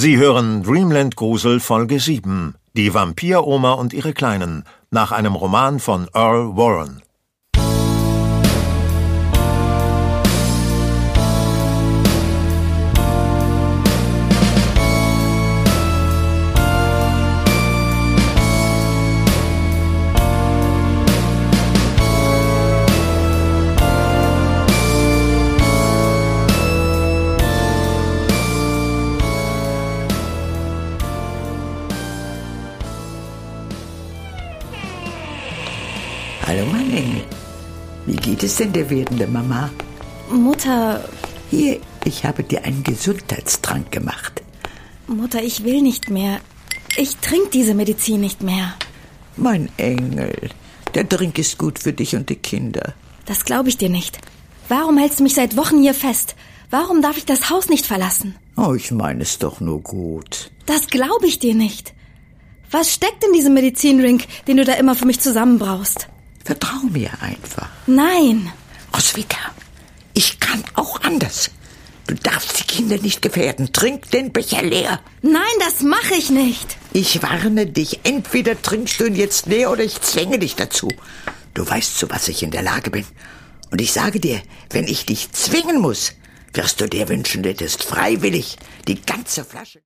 Sie hören Dreamland Grusel Folge 7, die Vampiroma und ihre Kleinen, nach einem Roman von Earl Warren. Hallo, mein Engel. Wie geht es denn der werdenden Mama? Mutter... Hier, ich habe dir einen Gesundheitstrank gemacht. Mutter, ich will nicht mehr. Ich trinke diese Medizin nicht mehr. Mein Engel, der Trink ist gut für dich und die Kinder. Das glaube ich dir nicht. Warum hältst du mich seit Wochen hier fest? Warum darf ich das Haus nicht verlassen? Oh, ich meine es doch nur gut. Das glaube ich dir nicht. Was steckt in diesem Medizindrink, den du da immer für mich zusammenbraust? Vertrau mir einfach. Nein. Roswitha, ich kann auch anders. Du darfst die Kinder nicht gefährden. Trink den Becher leer. Nein, das mache ich nicht. Ich warne dich. Entweder trinkst du ihn jetzt leer oder ich zwänge dich dazu. Du weißt, zu was ich in der Lage bin. Und ich sage dir, wenn ich dich zwingen muss, wirst du dir wünschen, du hättest freiwillig die ganze Flasche...